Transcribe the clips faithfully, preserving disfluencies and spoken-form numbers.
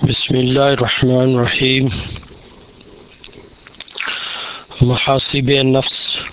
بسم اللہ الرحمن الرحیم۔ محاسب نفس۔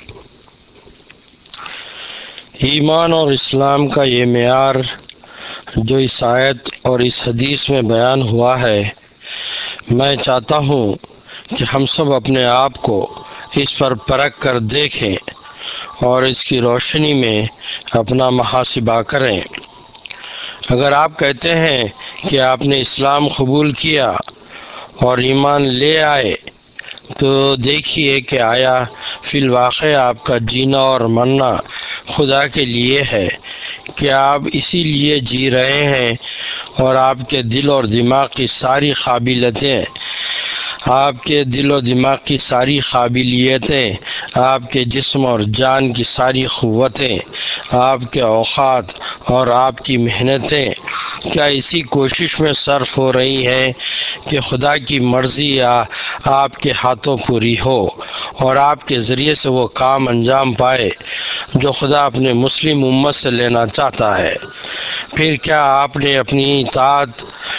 ایمان اور اسلام کا یہ معیار جو اس آیت اور اس حدیث میں بیان ہوا ہے، میں چاہتا ہوں کہ ہم سب اپنے آپ کو اس پر پرکھ کر دیکھیں اور اس کی روشنی میں اپنا محاسبہ کریں۔ اگر آپ کہتے ہیں کہ آپ نے اسلام قبول کیا اور ایمان لے آئے تو دیکھیے کہ آیا فی الواقع آپ کا جینا اور مرنا خدا کے لیے ہے، کہ آپ اسی لیے جی رہے ہیں اور آپ کے دل اور دماغ کی ساری قابلیتیں آپ کے دل و دماغ کی ساری قابلیتیں آپ کے جسم اور جان کی ساری قوتیں، آپ کے اوقات اور آپ کی محنتیں کیا اسی کوشش میں صرف ہو رہی ہیں کہ خدا کی مرضی آپ کے ہاتھوں پوری ہو اور آپ کے ذریعے سے وہ کام انجام پائے جو خدا اپنے مسلم امت سے لینا چاہتا ہے؟ پھر کیا آپ نے اپنی اطاعت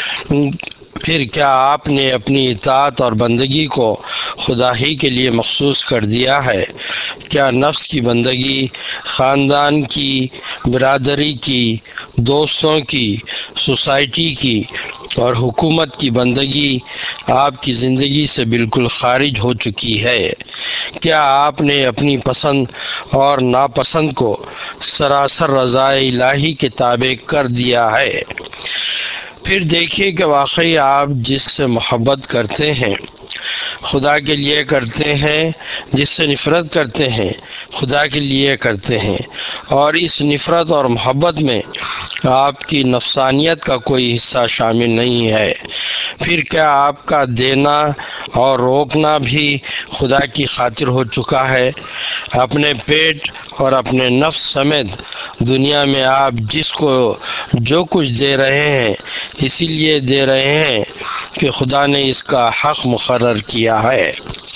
پھر کیا آپ نے اپنی اطاعت اور بندگی کو خدا ہی کے لیے مخصوص کر دیا ہے؟ کیا نفس کی بندگی، خاندان کی، برادری کی، دوستوں کی، سوسائٹی کی اور حکومت کی بندگی آپ کی زندگی سے بالکل خارج ہو چکی ہے؟ کیا آپ نے اپنی پسند اور ناپسند کو سراسر رضا الہی کے تابع کر دیا ہے؟ پھر دیکھیے کہ واقعی آپ جس سے محبت کرتے ہیں خدا کے لیے کرتے ہیں، جس سے نفرت کرتے ہیں خدا کے لیے کرتے ہیں، اور اس نفرت اور محبت میں آپ کی نفسانیت کا کوئی حصہ شامل نہیں ہے۔ پھر کیا آپ کا دینا اور روکنا بھی خدا کی خاطر ہو چکا ہے؟ اپنے پیٹ اور اپنے نفس سمیت دنیا میں آپ جس کو جو کچھ دے رہے ہیں اسی لیے دے رہے ہیں کہ خدا نے اس کا حق مقرر کیا ہے،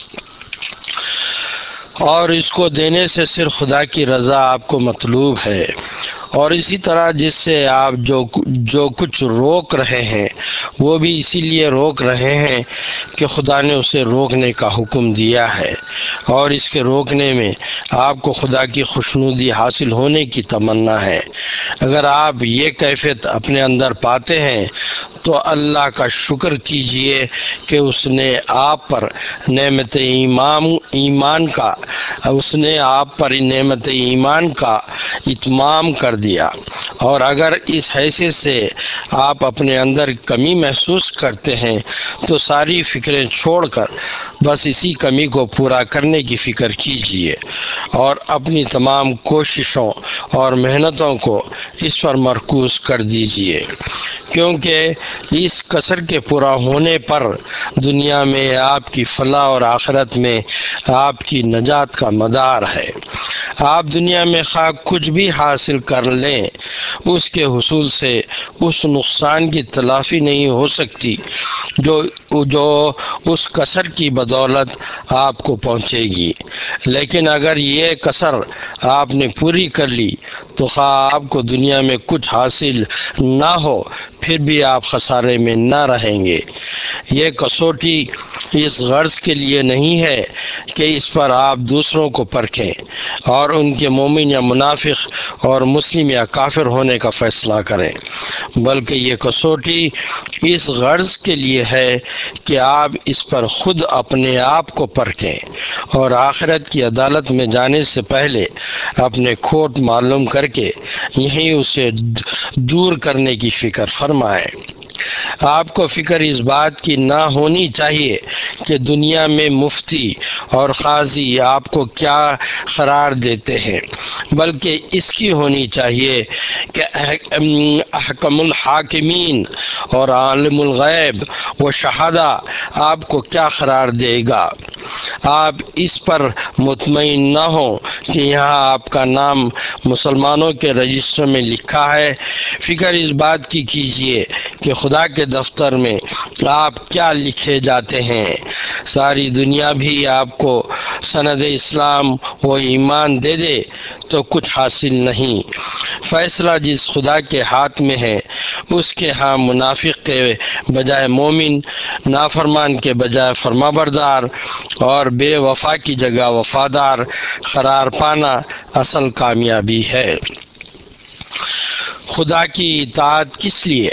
اور اس کو دینے سے صرف خدا کی رضا آپ کو مطلوب ہے۔ اور اسی طرح جس سے آپ جو جو کچھ روک رہے ہیں وہ بھی اسی لیے روک رہے ہیں کہ خدا نے اسے روکنے کا حکم دیا ہے، اور اس کے روکنے میں آپ کو خدا کی خوشنودی حاصل ہونے کی تمنا ہے۔ اگر آپ یہ کیفیت اپنے اندر پاتے ہیں تو اللہ کا شکر کیجئے کہ اس نے آپ پر نعمت ایمان ایمان کا اس نے آپ پر نعمت ایمان کا اتمام کر دیا، اور اگر اس حیثیت سے آپ اپنے اندر کمی محسوس کرتے ہیں تو ساری فکریں چھوڑ کر بس اسی کمی کو پورا کرنے کی فکر کیجئے اور اپنی تمام کوششوں اور محنتوں کو اس پر مرکوز کر دیجئے، کیونکہ اس کسر کے پورا ہونے پر دنیا میں آپ کی فلاح اور آخرت میں آپ کی نجات کا مدار ہے۔ آپ دنیا میں خواہ کچھ بھی حاصل کر لیں، اس کے حصول سے اس نقصان کی تلافی نہیں ہو سکتی جو جو اس کسر کی بدولت آپ کو پہنچے گی، لیکن اگر یہ کسر آپ نے پوری کر لی تو خواہ آپ کو دنیا میں کچھ حاصل نہ ہو پھر بھی آپ خسارے میں نہ رہیں گے۔ یہ کسوٹی اس غرض کے لیے نہیں ہے کہ اس پر آپ دوسروں کو پرکھیں اور ان کے مومن یا منافق اور مسلم یا کافر ہونے کا فیصلہ کریں، بلکہ یہ کسوٹی اس غرض کے لیے ہے کہ آپ اس پر خود اپنے آپ کو پرکھیں اور آخرت کی عدالت میں جانے سے پہلے اپنے کھوٹ معلوم کر کے یہیں اسے دور کرنے کی فکر فرمائیں۔ آپ کو فکر اس بات کی نہ ہونی چاہیے کہ دنیا میں مفتی اور قاضی آپ کو کیا قرار دیتے ہیں، بلکہ اس کی ہونی چاہیے کہ احکم الحاکمین اور عالم الغیب و شہادہ آپ کو کیا قرار دے گا۔ آپ اس پر مطمئن نہ ہوں کہ یہاں آپ کا نام مسلمانوں کے رجسٹر میں لکھا ہے، فکر اس بات کی کیجیے کہ خدا کے دفتر میں آپ کیا لکھے جاتے ہیں۔ ساری دنیا بھی آپ کو سند اسلام و ایمان دے دے تو کچھ حاصل نہیں، فیصلہ جس خدا کے ہاتھ میں ہے اس کے ہاں منافق کے بجائے مومن، نافرمان کے بجائے فرمانبردار اور بے وفا کی جگہ وفادار قرار پانا اصل کامیابی ہے۔ خدا کی اطاعت کس لیے؟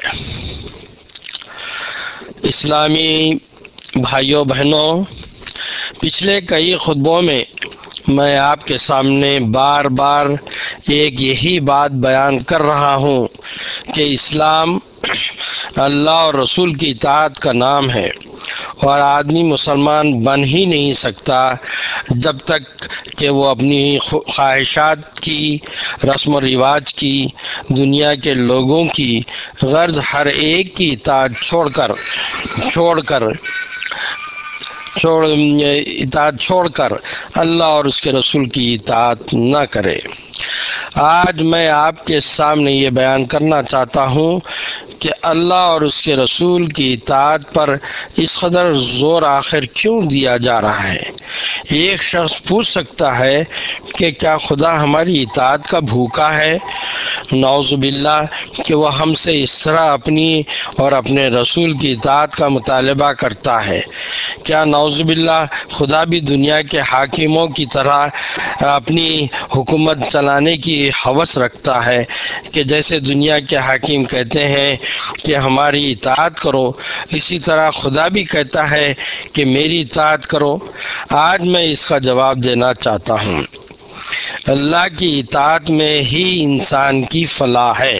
اسلامی بھائیوں بہنوں، پچھلے کئی خطبوں میں میں آپ کے سامنے بار بار ایک یہی بات بیان کر رہا ہوں کہ اسلام اللہ اور رسول کی اطاعت کا نام ہے، اور آدمی مسلمان بن ہی نہیں سکتا جب تک کہ وہ اپنی خواہشات کی، رسم و رواج کی، دنیا کے لوگوں کی غرض ہر ایک کی اطاعت چھوڑ کر چھوڑ کر چھوڑ اطاعت چھوڑ کر اللہ اور اس کے رسول کی اطاعت نہ کرے۔ آج میں آپ کے سامنے یہ بیان کرنا چاہتا ہوں کہ اللہ اور اس کے رسول کی اطاعت پر اس قدر زور آخر کیوں دیا جا رہا ہے۔ ایک شخص پوچھ سکتا ہے کہ کیا خدا ہماری اطاعت کا بھوکا ہے؟ نعوذ باللہ کہ وہ ہم سے اس طرح اپنی اور اپنے رسول کی اطاعت کا مطالبہ کرتا ہے۔ کیا نعوذ باللہ خدا بھی دنیا کے حاکموں کی طرح اپنی حکومت چلانے کی ہوس رکھتا ہے کہ جیسے دنیا کے حاکم کہتے ہیں کہ ہماری اطاعت کرو، اسی طرح خدا بھی کہتا ہے کہ میری اطاعت کرو؟ آج میں اس کا جواب دینا چاہتا ہوں۔ اللہ کی اطاعت میں ہی انسان کی فلاح ہے۔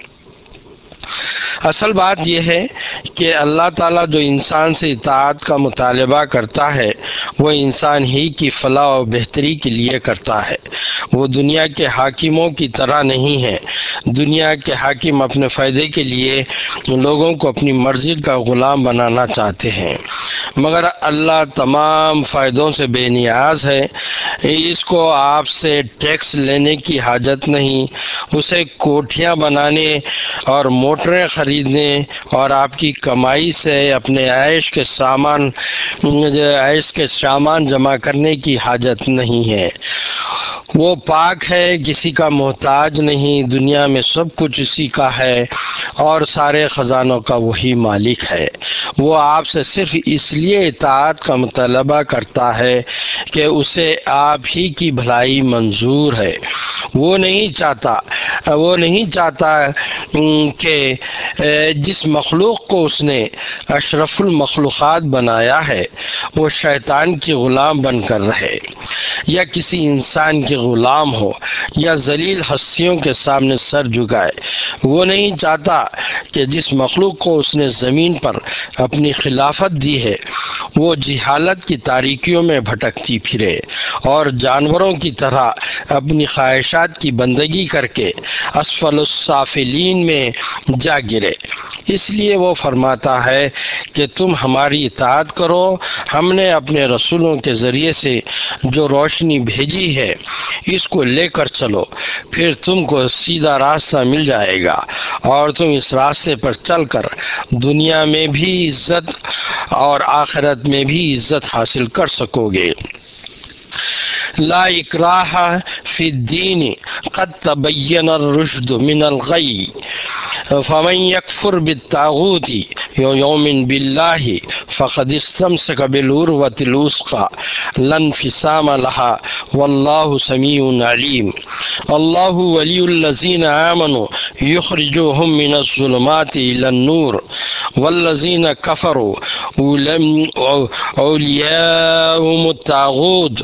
اصل بات یہ ہے کہ اللہ تعالیٰ جو انسان سے اطاعت کا مطالبہ کرتا ہے وہ انسان ہی کی فلاح و بہتری کے لیے کرتا ہے، وہ دنیا کے حاکموں کی طرح نہیں ہے۔ دنیا کے حاکم اپنے فائدے کے لیے لوگوں کو اپنی مرضی کا غلام بنانا چاہتے ہیں، مگر اللہ تمام فائدوں سے بے نیاز ہے، اس کو آپ سے ٹیکس لینے کی حاجت نہیں، اسے کوٹھیاں بنانے اور موٹریں خریدنے اور آپ کی کمائی سے اپنے عیش کے سامان عیش کے سامان جمع کرنے کی حاجت نہیں ہے۔ وہ پاک ہے، کسی کا محتاج نہیں، دنیا میں سب کچھ اسی کا ہے اور سارے خزانوں کا وہی مالک ہے۔ وہ آپ سے صرف اس لیے اطاعت کا مطالبہ کرتا ہے کہ اسے آپ ہی کی بھلائی منظور ہے۔ وہ نہیں چاہتا وہ نہیں چاہتا کہ جس مخلوق کو اس نے اشرف المخلوقات بنایا ہے وہ شیطان کی غلام بن کر رہے، یا کسی انسان کے غلام ہو، یا ذلیل ہستیوں کے سامنے سر جھکائے۔ وہ نہیں چاہتا کہ جس مخلوق کو اس نے زمین پر اپنی خلافت دی ہے وہ جہالت کی تاریکیوں میں بھٹکتی پھرے اور جانوروں کی طرح اپنی خواہشات کی بندگی کر کے اسفل السافلین میں جا گرے۔ اس لیے وہ فرماتا ہے کہ تم ہماری اطاعت کرو، ہم نے اپنے رسولوں کے ذریعے سے جو روشنی بھیجی ہے اس کو لے کر چلو، پھر تم کو سیدھا راستہ مل جائے گا اور تم اس راستے پر چل کر دنیا میں بھی عزت اور آخرت میں بھی عزت حاصل کر سکو گے۔ لا اکراہ فی الدین قد تبین الرشد من الغی فمن یکفر بالطاغوت یؤمن باللہ فقد استمسک بالعروۃ الوثقی لا انفصام لها واللہ سمیع علیم۔ اللہ ولی الذین آمنوا یخرجوہم من الظلمات الی النور والذین کفروا اولیاءهم الطاغوت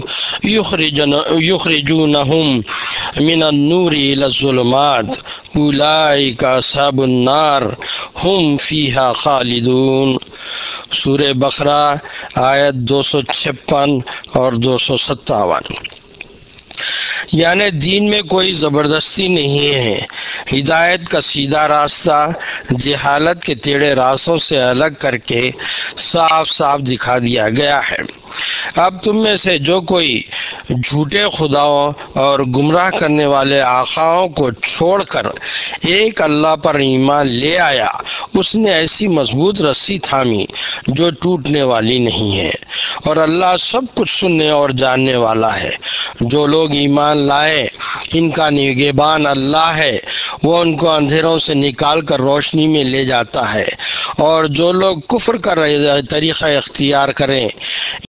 یخرجونہم من النور الی الظلمات اولئک اصحاب النار ہم فیہا خالدون۔ سورہ بقرہ آیت دو سو چھپن اور دو سو ستاون۔ یعنی دین میں کوئی زبردستی نہیں ہے، ہدایت کا سیدھا راستہ جہالت کے ٹیڑھے راستوں سے الگ کر کے صاف صاف دکھا دیا گیا ہے۔ اب تم میں سے جو کوئی جھوٹے خداؤں اور گمراہ کرنے والے آقاؤں کو چھوڑ کر ایک اللہ پر ایمان لے آیا اس نے ایسی مضبوط رسی تھامی جو ٹوٹنے والی نہیں ہے، اور اللہ سب کچھ سننے اور جاننے والا ہے۔ جو لوگ ایمان لائے ان کا نگہبان اللہ ہے، وہ ان کو اندھیروں سے نکال کر روشنی میں لے جاتا ہے، اور جو لوگ کفر کا طریقہ اختیار کریں